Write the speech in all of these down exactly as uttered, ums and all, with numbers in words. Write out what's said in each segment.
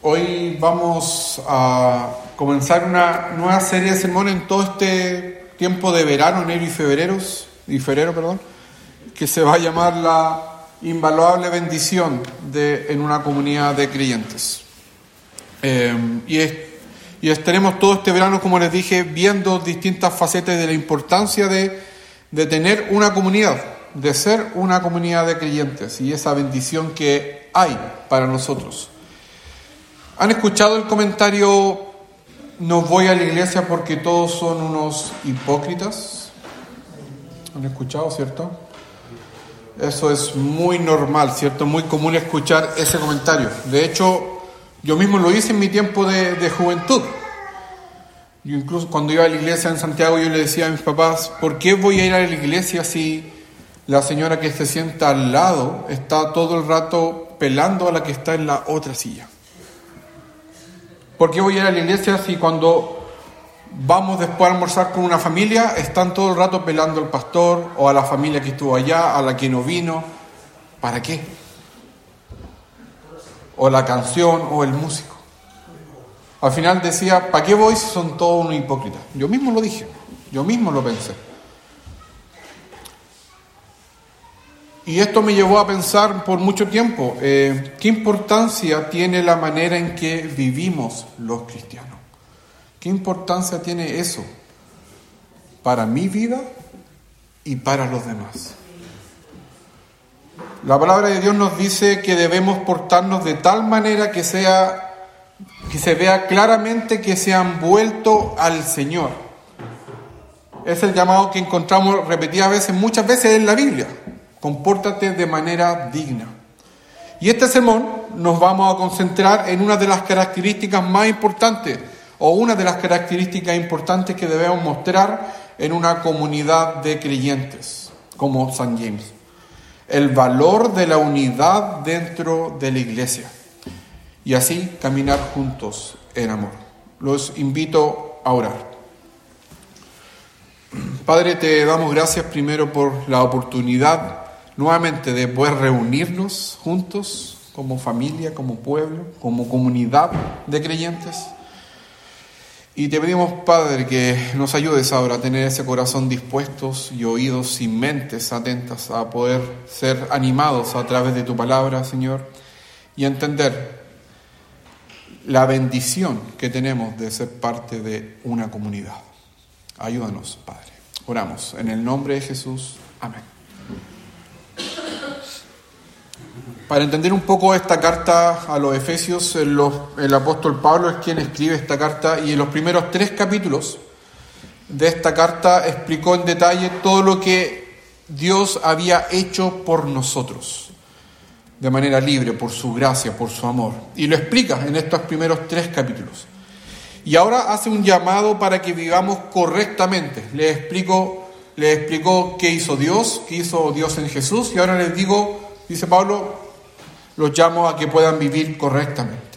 Hoy vamos a comenzar una nueva serie de sermones en todo este tiempo de verano, enero y febrero, y febrero, perdón, que se va a llamar la invaluable bendición de en una comunidad de creyentes. Eh, y, es, y estaremos todo este verano, como les dije, viendo distintas facetas de la importancia de, de tener una comunidad, de ser una comunidad de creyentes y esa bendición que hay para nosotros. ¿Han escuchado el comentario, no voy a la iglesia porque todos son unos hipócritas? ¿Han escuchado, cierto? Eso es muy normal, ¿cierto? Muy común escuchar ese comentario. De hecho, yo mismo lo hice en mi tiempo de, de juventud. Yo incluso cuando iba a la iglesia en Santiago, yo le decía a mis papás, ¿por qué voy a ir a la iglesia si la señora que se sienta al lado está todo el rato pelando a la que está en la otra silla? ¿Por qué voy a ir a la iglesia si cuando vamos después a almorzar con una familia están todo el rato pelando al pastor o a la familia que estuvo allá, a la que no vino? ¿Para qué? O la canción o el músico. Al final decía, ¿para qué voy si son todos unos hipócritas? Yo mismo lo dije, yo mismo lo pensé. Y esto me llevó a pensar por mucho tiempo, eh, ¿qué importancia tiene la manera en que vivimos los cristianos? ¿Qué importancia tiene eso para mi vida y para los demás? La palabra de Dios nos dice que debemos portarnos de tal manera que sea, que se vea claramente que se han vuelto al Señor. Es el llamado que encontramos repetidas veces, muchas veces en la Biblia. Compórtate de manera digna. Y este sermón nos vamos a concentrar en una de las características más importantes, o una de las características importantes que debemos mostrar en una comunidad de creyentes, como San James. El valor de la unidad dentro de la iglesia. Y así caminar juntos en amor. Los invito a orar. Padre, te damos gracias primero por la oportunidad nuevamente de poder reunirnos juntos como familia, como pueblo, como comunidad de creyentes. Y te pedimos, Padre, que nos ayudes ahora a tener ese corazón dispuestos y oídos y mentes atentas a poder ser animados a través de tu palabra, Señor, y entender la bendición que tenemos de ser parte de una comunidad. Ayúdanos, Padre. Oramos en el nombre de Jesús. Amén. Para entender un poco esta carta a los Efesios, el, el apóstol Pablo es quien escribe esta carta, y en los primeros tres capítulos de esta carta explicó en detalle todo lo que Dios había hecho por nosotros, de manera libre, por su gracia, por su amor. Y lo explica en estos primeros tres capítulos. Y ahora hace un llamado para que vivamos correctamente. Les explico, les explicó qué hizo Dios, qué hizo Dios en Jesús, y ahora les digo, dice Pablo, los llamo a que puedan vivir correctamente.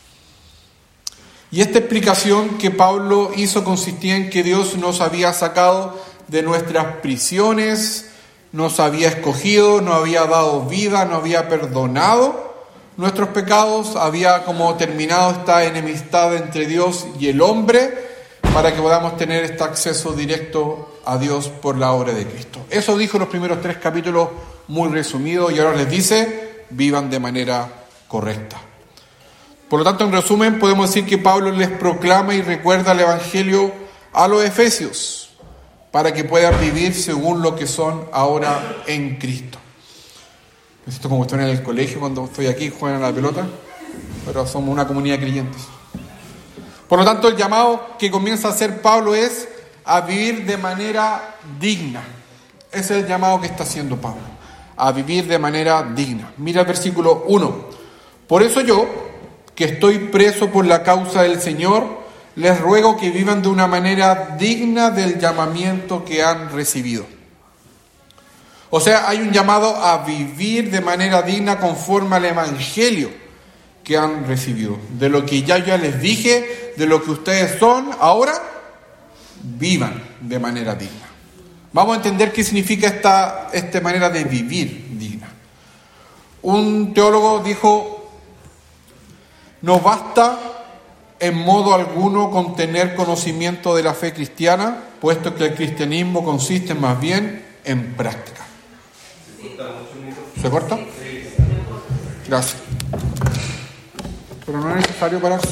Y esta explicación que Pablo hizo consistía en que Dios nos había sacado de nuestras prisiones, nos había escogido, nos había dado vida, nos había perdonado nuestros pecados, había como terminado esta enemistad entre Dios y el hombre para que podamos tener este acceso directo a Dios por la obra de Cristo. Eso dijo los primeros tres capítulos, muy resumido, y ahora les dice, vivan de manera correcta. Por lo tanto, en resumen, podemos decir que Pablo les proclama y recuerda el Evangelio a los Efesios para que puedan vivir según lo que son ahora en Cristo. Me siento como estoy en el colegio cuando estoy aquí, juegan a la pelota, pero somos una comunidad de creyentes. Por lo tanto, el llamado que comienza a hacer Pablo es a vivir de manera digna. Ese es el llamado que está haciendo Pablo, a vivir de manera digna. Mira el versículo uno. Por eso yo, que estoy preso por la causa del Señor, les ruego que vivan de una manera digna del llamamiento que han recibido. O sea, hay un llamado a vivir de manera digna conforme al Evangelio que han recibido. De lo que ya yo les dije, de lo que ustedes son, ahora vivan de manera digna. Vamos a entender qué significa esta, esta manera de vivir digna. Un teólogo dijo, No basta en modo alguno con tener conocimiento de la fe cristiana, puesto que el cristianismo consiste más bien en práctica. ¿Se corta? Gracias. Pero no es necesario pararse.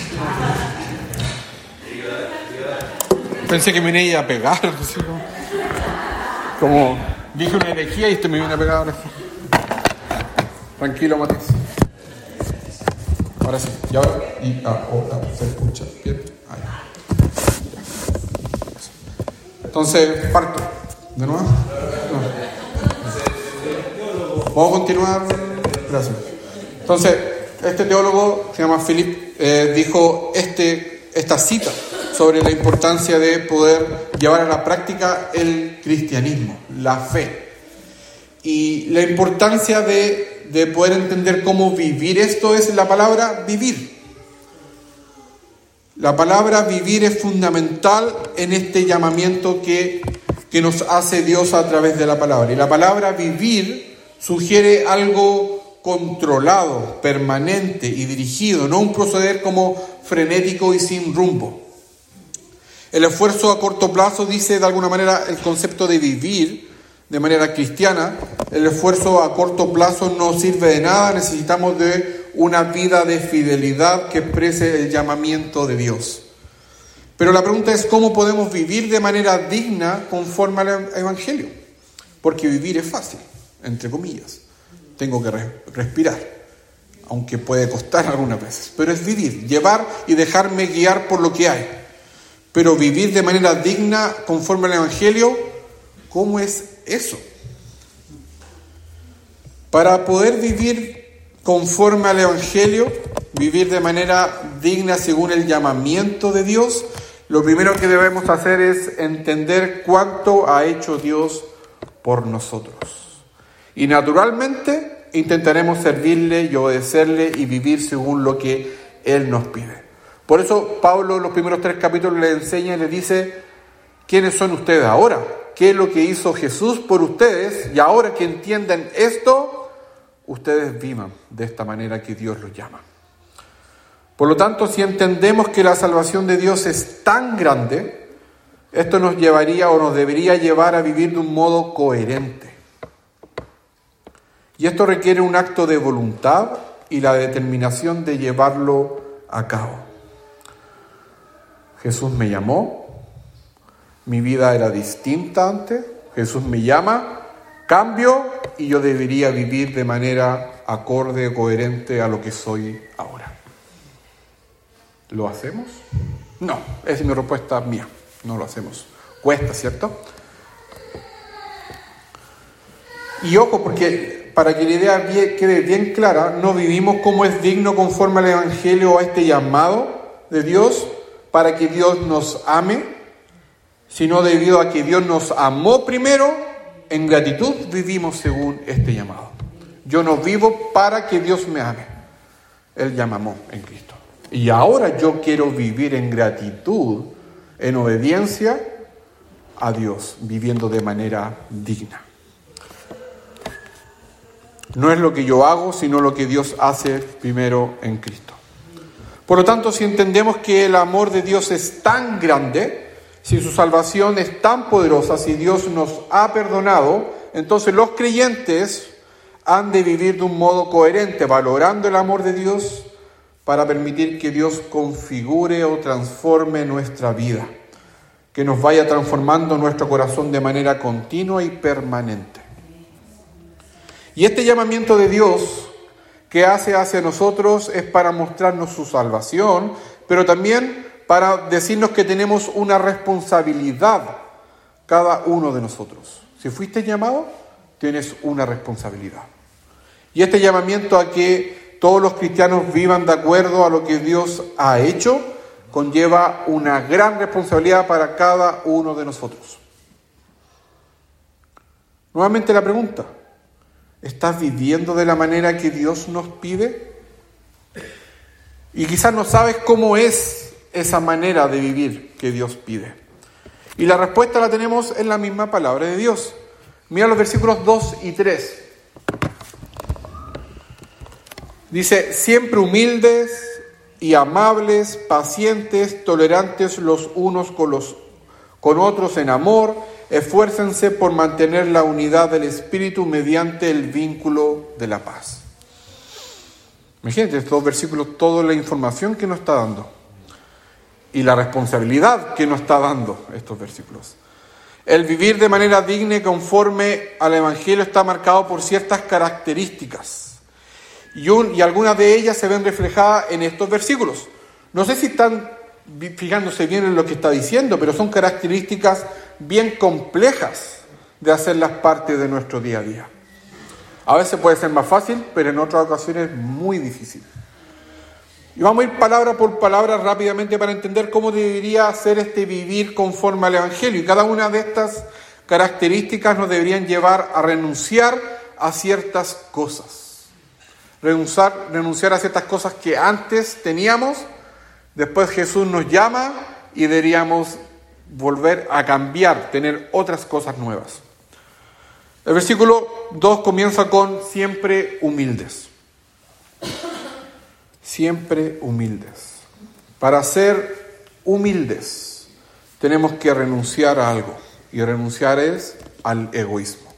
Pensé que me iba a pegar, así como, como dije una herejía y este me viene a pegar ahora. Tranquilo, Matías. Ahora sí, y ahora, y ahora se escucha bien. Ahí. Entonces, parto. ¿De nuevo? No. Vamos a continuar. Gracias. Entonces, este teólogo, se llama Philip, eh, dijo este, esta cita sobre la importancia de poder llevar a la práctica el cristianismo, la fe. Y la importancia de, de poder entender cómo vivir esto es la palabra vivir. La palabra vivir es fundamental en este llamamiento que, que nos hace Dios a través de la palabra. Y la palabra vivir sugiere algo controlado, permanente y dirigido, no un proceder como frenético y sin rumbo. El esfuerzo a corto plazo, dice de alguna manera el concepto de vivir de manera cristiana, el esfuerzo a corto plazo no sirve de nada, necesitamos de una vida de fidelidad que exprese el llamamiento de Dios. Pero la pregunta es cómo podemos vivir de manera digna conforme al Evangelio, porque vivir es fácil, entre comillas, tengo que re- respirar, aunque puede costar algunas veces, pero es vivir, llevar y dejarme guiar por lo que hay. Pero vivir de manera digna conforme al Evangelio, ¿cómo es eso? Para poder vivir conforme al Evangelio, vivir de manera digna según el llamamiento de Dios, lo primero que debemos hacer es entender cuánto ha hecho Dios por nosotros. Y naturalmente intentaremos servirle y obedecerle y vivir según lo que Él nos pide. Por eso Pablo en los primeros tres capítulos le enseña y le dice, ¿quiénes son ustedes ahora? ¿Qué es lo que hizo Jesús por ustedes? Y ahora que entienden esto, ustedes vivan de esta manera que Dios los llama. Por lo tanto, si entendemos que la salvación de Dios es tan grande, esto nos llevaría o nos debería llevar a vivir de un modo coherente. Y esto requiere un acto de voluntad y la determinación de llevarlo a cabo. Jesús me llamó, mi vida era distinta antes, Jesús me llama, cambio y yo debería vivir de manera acorde, coherente a lo que soy ahora. ¿Lo hacemos? No, esa es mi respuesta mía, no lo hacemos. Cuesta, ¿cierto? Y ojo, porque para que la idea bien, quede bien clara, no vivimos como es digno conforme al Evangelio o a este llamado de Dios para que Dios nos ame, sino debido a que Dios nos amó primero, en gratitud vivimos según este llamado. Yo no vivo para que Dios me ame, Él ya me amó en Cristo. Y ahora yo quiero vivir en gratitud, en obediencia a Dios, viviendo de manera digna. No es lo que yo hago, sino lo que Dios hace primero en Cristo. Por lo tanto, si entendemos que el amor de Dios es tan grande, si su salvación es tan poderosa, si Dios nos ha perdonado, entonces los creyentes han de vivir de un modo coherente, valorando el amor de Dios para permitir que Dios configure o transforme nuestra vida, que nos vaya transformando nuestro corazón de manera continua y permanente. Y este llamamiento de Dios que hace hacia nosotros es para mostrarnos su salvación, pero también para decirnos que tenemos una responsabilidad cada uno de nosotros. Si fuiste llamado, tienes una responsabilidad. Y este llamamiento a que todos los cristianos vivan de acuerdo a lo que Dios ha hecho, conlleva una gran responsabilidad para cada uno de nosotros. Nuevamente la pregunta, ¿estás viviendo de la manera que Dios nos pide? Y quizás no sabes cómo es esa manera de vivir que Dios pide. Y la respuesta la tenemos en la misma palabra de Dios. Mira los versículos dos y tres. Dice, siempre humildes y amables, pacientes, tolerantes los unos con los con otros en amor. Esfuércense por mantener la unidad del Espíritu mediante el vínculo de la paz. Imagínate estos versículos, toda la información que nos está dando y la responsabilidad que nos está dando estos versículos. El vivir de manera digna y conforme al Evangelio está marcado por ciertas características y, un, y algunas de ellas se ven reflejadas en estos versículos. No sé si están fijándose bien en lo que está diciendo, pero son características bien complejas de hacerlas parte de nuestro día a día. A veces puede ser más fácil, pero en otras ocasiones muy difícil. Y vamos a ir palabra por palabra rápidamente para entender cómo debería ser este vivir conforme al Evangelio. Y cada una de estas características nos deberían llevar a renunciar a ciertas cosas. Renunciar, renunciar a ciertas cosas que antes teníamos. Después Jesús nos llama y deberíamos volver a cambiar, tener otras cosas nuevas. El versículo dos comienza con siempre humildes. Siempre humildes. Para ser humildes tenemos que renunciar a algo, y renunciar es al egoísmo.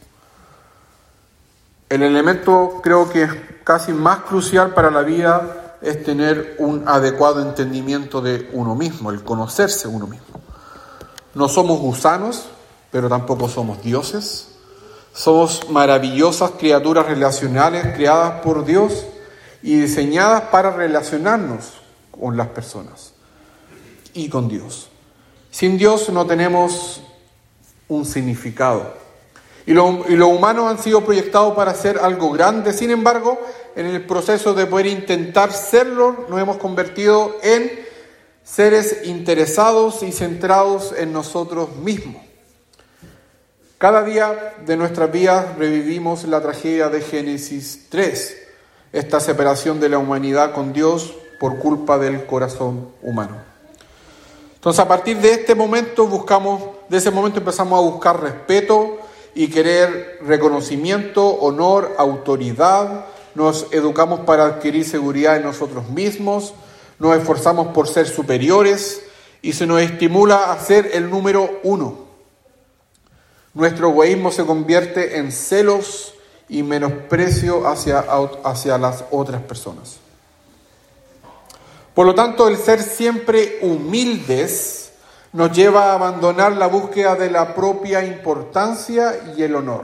El elemento creo que es casi más crucial para la vida es tener un adecuado entendimiento de uno mismo, el conocerse uno mismo. No somos gusanos, pero tampoco somos dioses. Somos maravillosas criaturas relacionales creadas por Dios y diseñadas para relacionarnos con las personas y con Dios. Sin Dios no tenemos un significado. Y los y lo humanos han sido proyectados para ser algo grande. Sin embargo, en el proceso de poder intentar serlo, nos hemos convertido en seres interesados y centrados en nosotros mismos. Cada día de nuestras vidas revivimos la tragedia de Génesis tres, esta separación de la humanidad con Dios por culpa del corazón humano. Entonces, a partir de este momento buscamos, de ese momento empezamos a buscar respeto y querer reconocimiento, honor, autoridad. Nos educamos para adquirir seguridad en nosotros mismos, nos esforzamos por ser superiores y se nos estimula a ser el número uno. Nuestro egoísmo se convierte en celos y menosprecio hacia, hacia las otras personas. Por lo tanto, el ser siempre humildes nos lleva a abandonar la búsqueda de la propia importancia y el honor.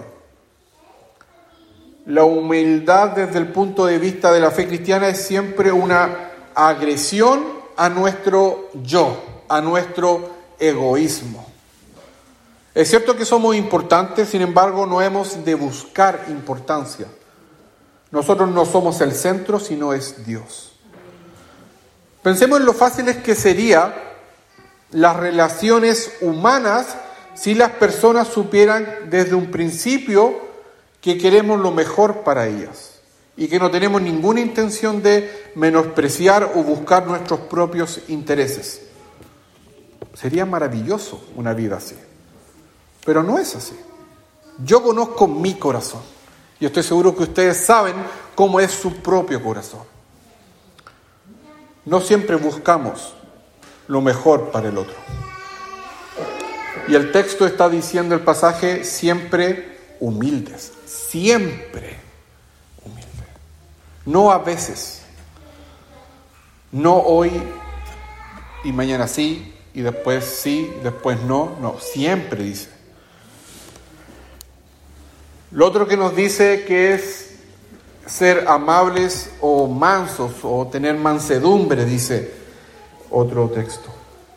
La humildad desde el punto de vista de la fe cristiana es siempre una agresión a nuestro yo, a nuestro egoísmo. Es cierto que somos importantes, sin embargo, no hemos de buscar importancia. Nosotros no somos el centro, sino es Dios. Pensemos en lo fáciles que sería las relaciones humanas si las personas supieran desde un principio que queremos lo mejor para ellas y que no tenemos ninguna intención de menospreciar o buscar nuestros propios intereses. Sería maravilloso una vida así, pero no es así. Yo conozco mi corazón y estoy seguro que ustedes saben cómo es su propio corazón. No siempre buscamos lo mejor para el otro. Y el texto está diciendo el pasaje siempre humildes, siempre humildes. No a veces, no hoy y mañana sí, y después sí, después no, no, siempre dice. Lo otro que nos dice que es ser amables o mansos o tener mansedumbre, dice otro texto,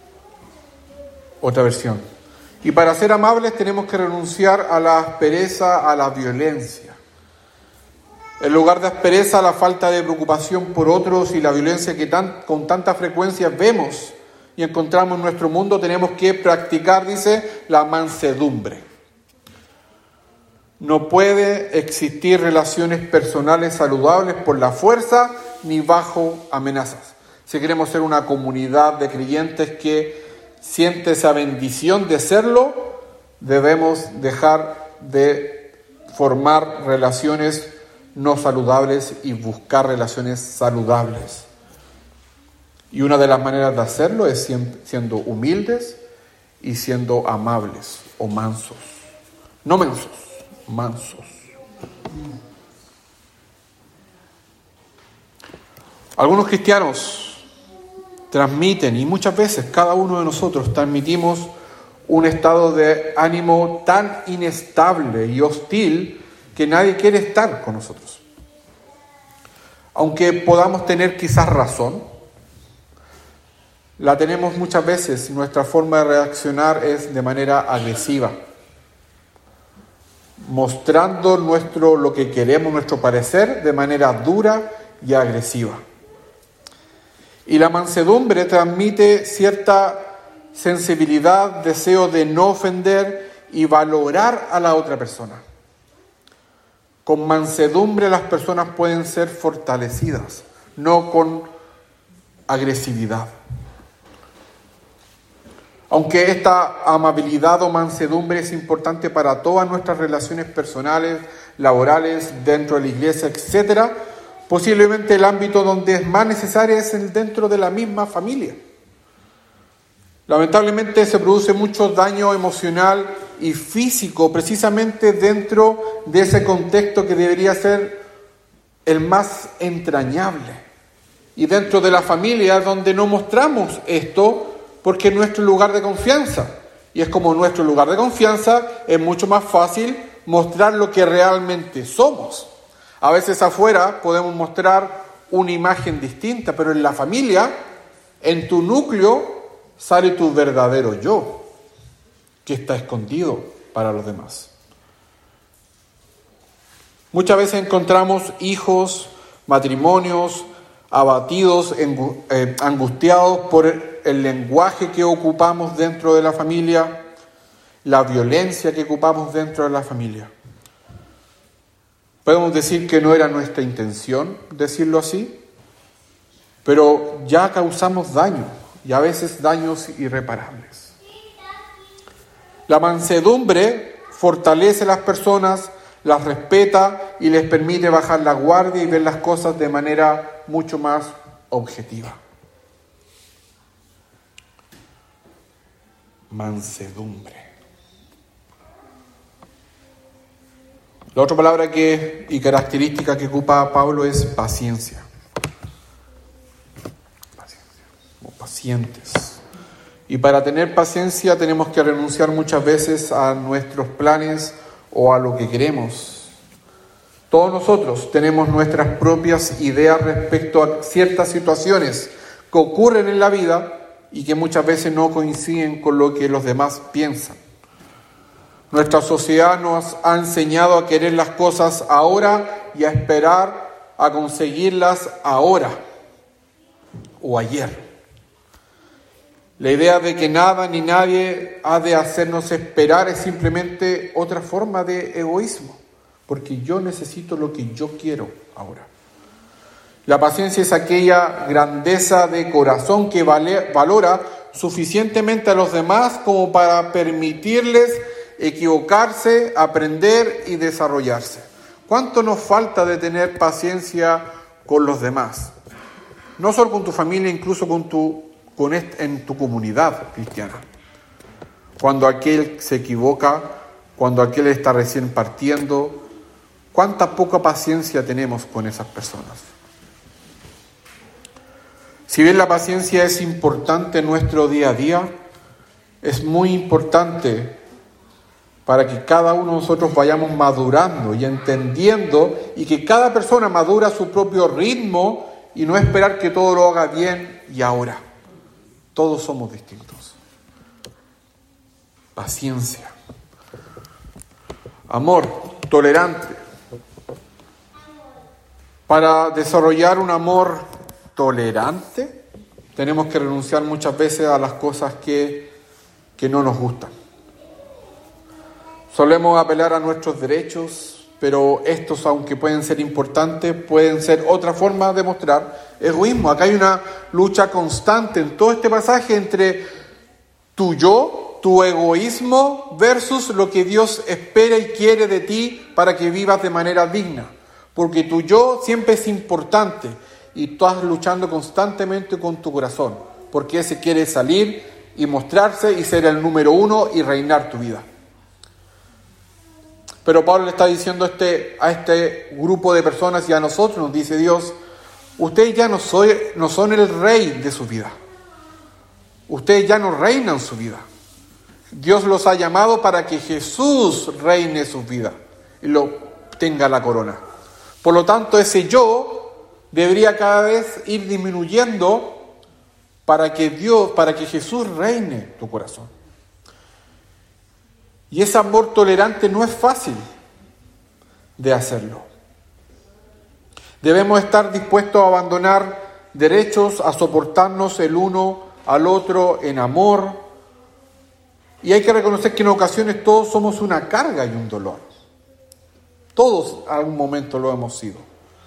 otra versión. Y para ser amables tenemos que renunciar a la aspereza, a la violencia. En lugar de aspereza, la falta de preocupación por otros y la violencia que tan, con tanta frecuencia vemos y encontramos en nuestro mundo, tenemos que practicar, dice, la mansedumbre. No puede existir relaciones personales saludables por la fuerza ni bajo amenazas. Si queremos ser una comunidad de creyentes que siente esa bendición de serlo, debemos dejar de formar relaciones no saludables y buscar relaciones saludables. Y una de las maneras de hacerlo es siendo humildes y siendo amables o mansos. No mensos, mansos. Algunos cristianos transmiten, y muchas veces cada uno de nosotros transmitimos un estado de ánimo tan inestable y hostil que nadie quiere estar con nosotros. Aunque podamos tener quizás razón, la tenemos muchas veces, nuestra forma de reaccionar es de manera agresiva, mostrando nuestro, lo que queremos, nuestro parecer, de manera dura y agresiva. Y la mansedumbre transmite cierta sensibilidad, deseo de no ofender y valorar a la otra persona. Con mansedumbre las personas pueden ser fortalecidas, no con agresividad. Aunque esta amabilidad o mansedumbre es importante para todas nuestras relaciones personales, laborales, dentro de la iglesia, etcétera, posiblemente el ámbito donde es más necesaria es el dentro de la misma familia. Lamentablemente se produce mucho daño emocional y físico precisamente dentro de ese contexto que debería ser el más entrañable. Y dentro de la familia donde no mostramos esto porque es nuestro lugar de confianza. Y es como nuestro lugar de confianza, es mucho más fácil mostrar lo que realmente somos. A veces afuera podemos mostrar una imagen distinta, pero en la familia, en tu núcleo, sale tu verdadero yo, que está escondido para los demás. Muchas veces encontramos hijos, matrimonios, abatidos, angustiados por el lenguaje que ocupamos dentro de la familia, la violencia que ocupamos dentro de la familia. Podemos decir que no era nuestra intención decirlo así, pero ya causamos daño, y a veces daños irreparables. La mansedumbre fortalece a las personas, las respeta y les permite bajar la guardia y ver las cosas de manera mucho más objetiva. Mansedumbre. La otra palabra que, y característica que ocupa Pablo es paciencia. Paciencia. O pacientes. Y para tener paciencia tenemos que renunciar muchas veces a nuestros planes o a lo que queremos. Todos nosotros tenemos nuestras propias ideas respecto a ciertas situaciones que ocurren en la vida y que muchas veces no coinciden con lo que los demás piensan. Nuestra sociedad nos ha enseñado a querer las cosas ahora y a esperar a conseguirlas ahora o ayer. La idea de que nada ni nadie ha de hacernos esperar es simplemente otra forma de egoísmo, porque yo necesito lo que yo quiero ahora. La paciencia es aquella grandeza de corazón que vale, valora suficientemente a los demás como para permitirles equivocarse, aprender y desarrollarse. ¿Cuánto nos falta de tener paciencia con los demás? No solo con tu familia, incluso con tu, con est- en tu comunidad cristiana. Cuando aquel se equivoca, cuando aquel está recién partiendo, ¿cuánta poca paciencia tenemos con esas personas? Si bien la paciencia es importante en nuestro día a día, es muy importante para que cada uno de nosotros vayamos madurando y entendiendo y que cada persona madura a su propio ritmo y no esperar que todo lo haga bien y ahora. Todos somos distintos. Paciencia. Amor tolerante. Para desarrollar un amor tolerante, tenemos que renunciar muchas veces a las cosas que, que no nos gustan. Solemos apelar a nuestros derechos, pero estos, aunque pueden ser importantes, pueden ser otra forma de mostrar egoísmo. Acá hay una lucha constante en todo este pasaje entre tu yo, tu egoísmo, versus lo que Dios espera y quiere de ti para que vivas de manera digna. Porque tu yo siempre es importante. y estás luchando constantemente con tu corazón, porque ese quiere salir y mostrarse y ser el número uno y reinar tu vida. Pero Pablo le está diciendo a este, a este grupo de personas y a nosotros, nos dice Dios, ustedes ya no, soy, no son el rey de su vida. Ustedes ya no reinan su vida. Dios los ha llamado para que Jesús reine su vida y lo tenga la corona. Por lo tanto, ese yo debería cada vez ir disminuyendo para que Dios, para que Jesús reine tu corazón. Y ese amor tolerante no es fácil de hacerlo. Debemos estar dispuestos a abandonar derechos, a soportarnos el uno al otro en amor. Y hay que reconocer que en ocasiones todos somos una carga y un dolor. Todos en algún momento lo hemos sido.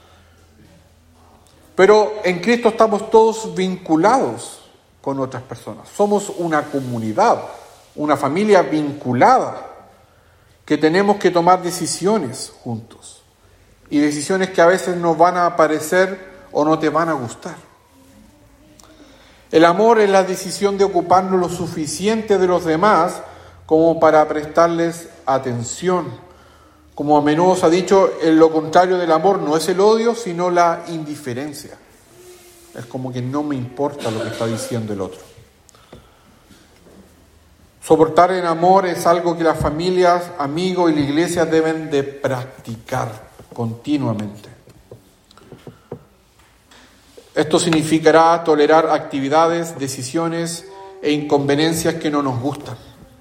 Pero en Cristo estamos todos vinculados con otras personas. Somos una comunidad, una familia vinculada, que tenemos que tomar decisiones juntos. Y decisiones que a veces nos van a parecer o no te van a gustar. El amor es la decisión de ocuparnos lo suficiente de los demás como para prestarles atención. Como a menudo se ha dicho, en lo contrario del amor no es el odio, sino la indiferencia. Es como que no me importa lo que está diciendo el otro. Soportar en amor es algo que las familias, amigos y la iglesia deben de practicar continuamente. Esto significará tolerar actividades, decisiones e inconveniencias que no nos gustan.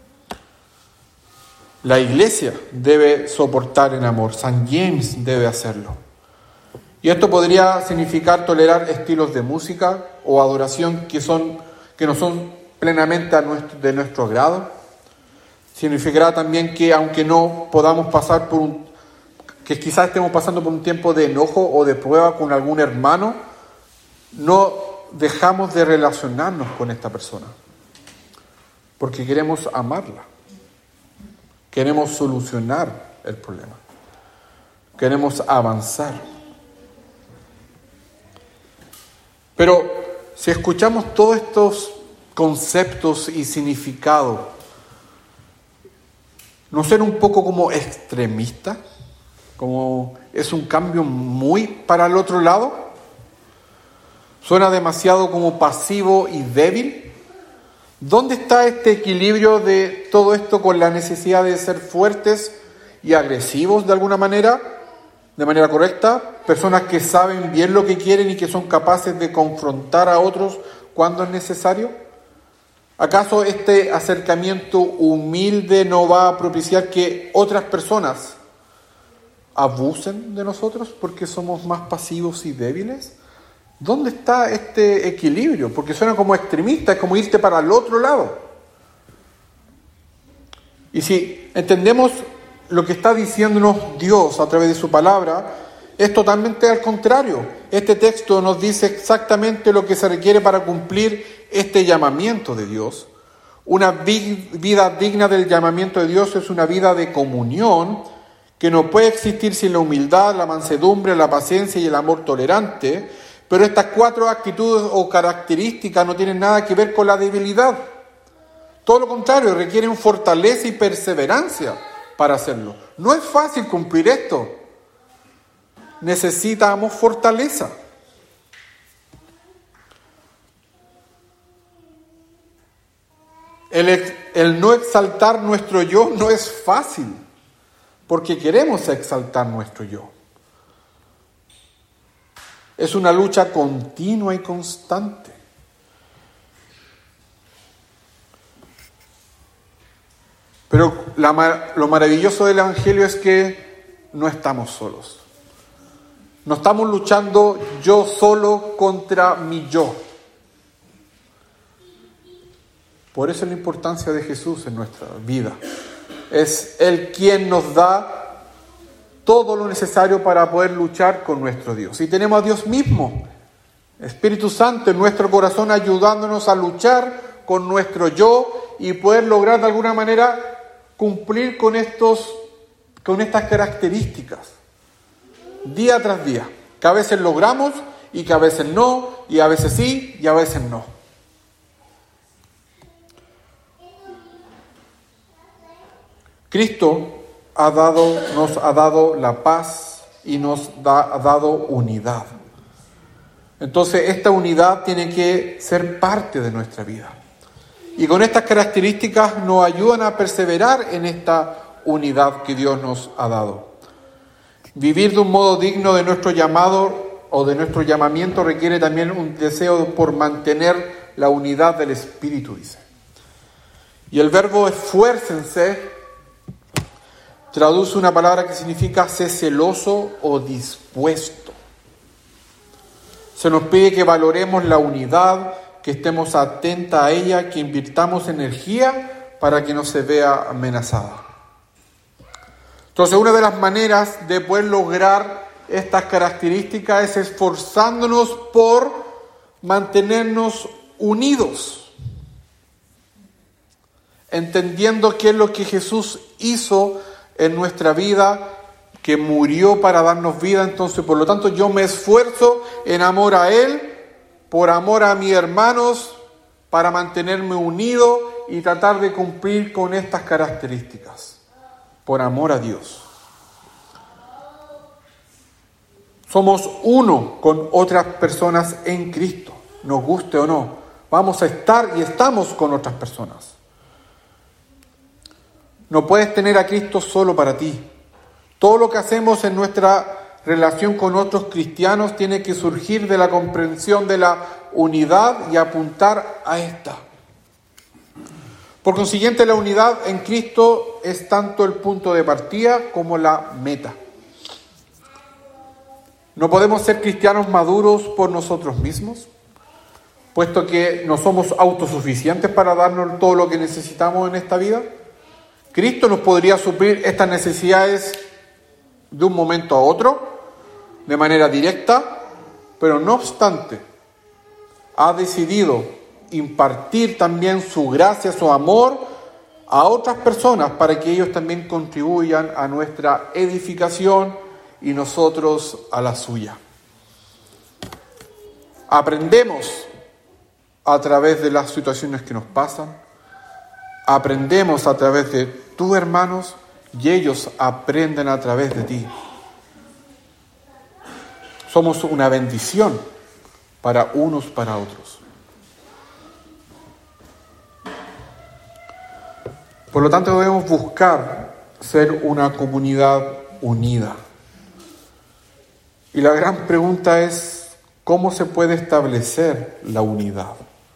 La iglesia debe soportar en amor. San James debe hacerlo. Y esto podría significar tolerar estilos de música o adoración que, son, que no son plenamente a nuestro, de nuestro grado. Significará también que aunque no podamos pasar por un, que quizás estemos pasando por un tiempo de enojo o de prueba con algún hermano, no dejamos de relacionarnos con esta persona, porque queremos amarla, queremos solucionar el problema, queremos avanzar. Pero si escuchamos todos estos conceptos y significados, ¿no será un poco como extremista? Como es un cambio muy para el otro lado. ¿Suena demasiado como pasivo y débil? ¿Dónde está este equilibrio de todo esto con la necesidad de ser fuertes y agresivos de alguna manera, de manera correcta? Personas que saben bien lo que quieren y que son capaces de confrontar a otros cuando es necesario. ¿Acaso este acercamiento humilde no va a propiciar que otras personas abusen de nosotros porque somos más pasivos y débiles? ¿Dónde está este equilibrio? Porque suena como extremista, es como irte para el otro lado. Y si entendemos lo que está diciéndonos Dios a través de su palabra, es totalmente al contrario. Este texto nos dice exactamente lo que se requiere para cumplir este llamamiento de Dios. Una vida digna del llamamiento de Dios es una vida de comunión que no puede existir sin la humildad, la mansedumbre, la paciencia y el amor tolerante. Pero estas cuatro actitudes o características no tienen nada que ver con la debilidad. Todo lo contrario, requieren fortaleza y perseverancia para hacerlo. No es fácil cumplir esto. Necesitamos fortaleza. El, el no exaltar nuestro yo no es fácil, porque queremos exaltar nuestro yo. Es una lucha continua y constante. Pero la, lo maravilloso del Evangelio es que no estamos solos. No estamos luchando yo solo contra mi yo. Por eso es la importancia de Jesús en nuestra vida. Es Él quien nos da todo lo necesario para poder luchar con nuestro Dios. Y tenemos a Dios mismo, Espíritu Santo, en nuestro corazón ayudándonos a luchar con nuestro yo y poder lograr de alguna manera cumplir con estos, con estas características día tras día, que a veces logramos y que a veces no, y a veces sí, y a veces no. Cristo ha dado, nos ha dado la paz y nos da, ha dado unidad. Entonces, esta unidad tiene que ser parte de nuestra vida. Y con estas características nos ayudan a perseverar en esta unidad que Dios nos ha dado. Vivir de un modo digno de nuestro llamado o de nuestro llamamiento requiere también un deseo por mantener la unidad del Espíritu, dice. Y el verbo esfuércense traduce una palabra que significa ser celoso o dispuesto. Se nos pide que valoremos la unidad, que estemos atentos a ella, que invirtamos energía para que no se vea amenazada. Entonces, una de las maneras de poder lograr estas características es esforzándonos por mantenernos unidos, entendiendo qué es lo que Jesús hizo en nuestra vida, que murió para darnos vida. Entonces, por lo tanto, yo me esfuerzo en amor a Él, por amor a mis hermanos, para mantenerme unido y tratar de cumplir con estas características, por amor a Dios. Somos uno con otras personas en Cristo, nos guste o no. Vamos a estar y estamos con otras personas. No puedes tener a Cristo solo para ti. Todo lo que hacemos en nuestra relación con otros cristianos tiene que surgir de la comprensión de la unidad y apuntar a esta. Por consiguiente, la unidad en Cristo es tanto el punto de partida como la meta. No podemos ser cristianos maduros por nosotros mismos, puesto que no somos autosuficientes para darnos todo lo que necesitamos en esta vida. Cristo nos podría suplir estas necesidades de un momento a otro, de manera directa, pero no obstante, ha decidido impartir también su gracia, su amor a otras personas para que ellos también contribuyan a nuestra edificación y nosotros a la suya. Aprendemos a través de las situaciones que nos pasan, aprendemos a través de tus hermanos y ellos aprenden a través de ti. Somos una bendición para unos para otros. Por lo tanto, debemos buscar ser una comunidad unida. Y la gran pregunta es, ¿cómo se puede establecer la unidad?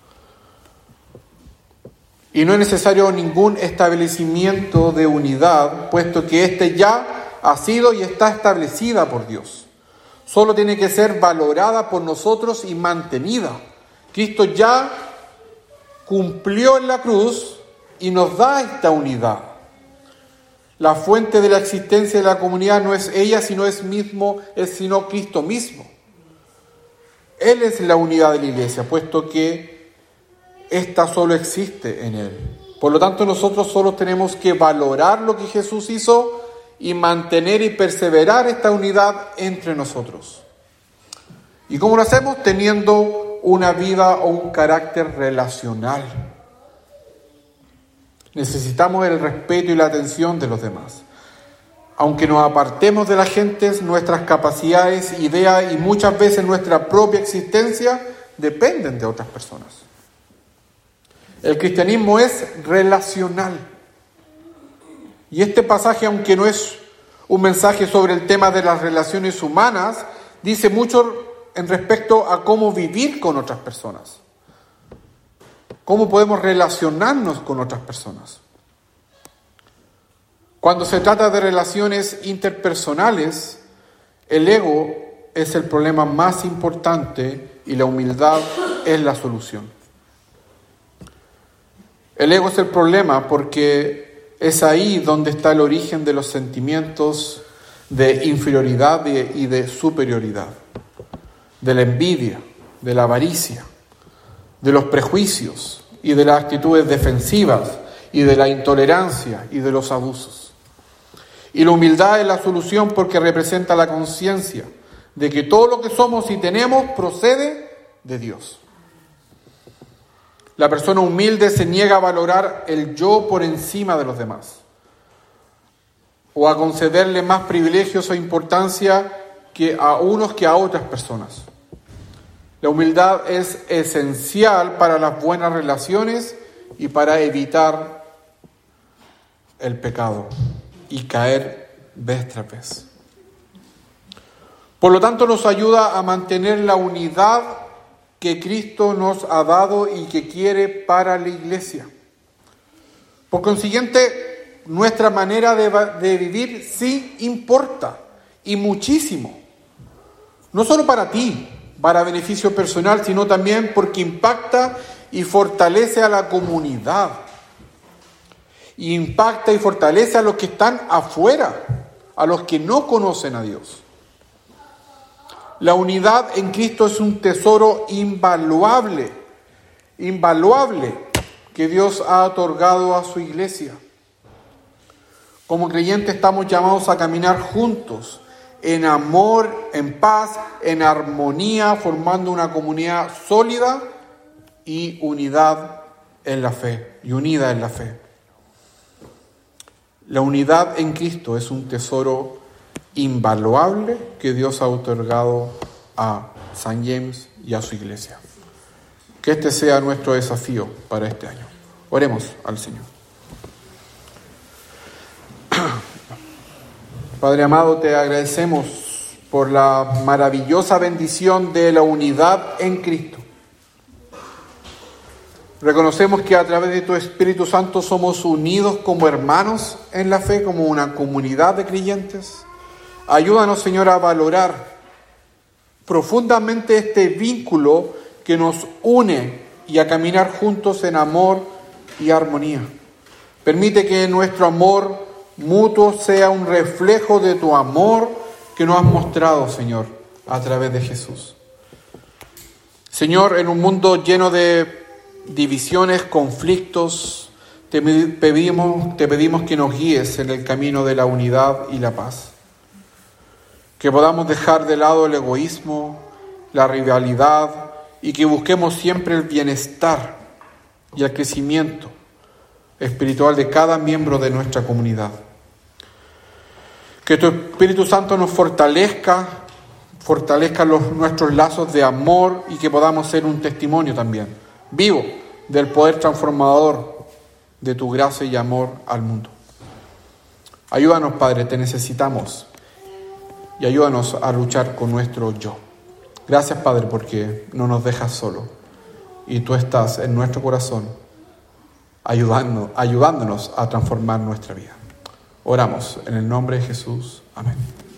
Y no es necesario ningún establecimiento de unidad, puesto que éste ya ha sido y está establecida por Dios. Solo tiene que ser valorada por nosotros y mantenida. Cristo ya cumplió en la cruz y nos da esta unidad. La fuente de la existencia de la comunidad no es ella, sino es mismo, es sino Cristo mismo. Él es la unidad de la iglesia, puesto que esta solo existe en Él. Por lo tanto, nosotros solo tenemos que valorar lo que Jesús hizo y mantener y perseverar esta unidad entre nosotros. ¿Y cómo lo hacemos? Teniendo una vida o un carácter relacional. Necesitamos el respeto y la atención de los demás. Aunque nos apartemos de la gente, nuestras capacidades, ideas y muchas veces nuestra propia existencia dependen de otras personas. El cristianismo es relacional. Y este pasaje, aunque no es un mensaje sobre el tema de las relaciones humanas, dice mucho en respecto a cómo vivir con otras personas. Cómo podemos relacionarnos con otras personas. Cuando se trata de relaciones interpersonales, el ego es el problema más importante y la humildad es la solución. El ego es el problema porque es ahí donde está el origen de los sentimientos de inferioridad y de superioridad, de la envidia, de la avaricia, de los prejuicios y de las actitudes defensivas y de la intolerancia y de los abusos. Y la humildad es la solución porque representa la conciencia de que todo lo que somos y tenemos procede de Dios. La persona humilde se niega a valorar el yo por encima de los demás, o a concederle más privilegios o importancia que a unos que a otras personas. La humildad es esencial para las buenas relaciones y para evitar el pecado y caer vez tras vez. Por lo tanto, nos ayuda a mantener la unidad que Cristo nos ha dado y que quiere para la iglesia. Por consiguiente, nuestra manera de, de vivir sí importa, y muchísimo. No solo para ti, para beneficio personal, sino también porque impacta y fortalece a la comunidad. Y impacta y fortalece a los que están afuera, a los que no conocen a Dios. La unidad en Cristo es un tesoro invaluable, invaluable que Dios ha otorgado a su iglesia. Como creyentes estamos llamados a caminar juntos, en amor, en paz, en armonía, formando una comunidad sólida y unidad en la fe, y unida en la fe. La unidad en Cristo es un tesoro invaluable que Dios ha otorgado a San James y a su iglesia. Que este sea nuestro desafío para este año. Oremos al Señor. Padre amado, te agradecemos por la maravillosa bendición de la unidad en Cristo. Reconocemos que a través de tu Espíritu Santo somos unidos como hermanos en la fe, como una comunidad de creyentes. Ayúdanos, Señor, a valorar profundamente este vínculo que nos une y a caminar juntos en amor y armonía. Permite que nuestro amor mutuo sea un reflejo de tu amor que nos has mostrado, Señor, a través de Jesús. Señor, en un mundo lleno de divisiones, conflictos, te pedimos, te pedimos que nos guíes en el camino de la unidad y la paz. Que podamos dejar de lado el egoísmo, la rivalidad y que busquemos siempre el bienestar y el crecimiento espiritual de cada miembro de nuestra comunidad. Que tu Espíritu Santo nos fortalezca, fortalezca los, nuestros lazos de amor y que podamos ser un testimonio también vivo del poder transformador de tu gracia y amor al mundo. Ayúdanos, Padre, te necesitamos y ayúdanos a luchar con nuestro yo. Gracias, Padre, porque no nos dejas solo y tú estás en nuestro corazón ayudando, ayudándonos a transformar nuestra vida. Oramos en el nombre de Jesús. Amén.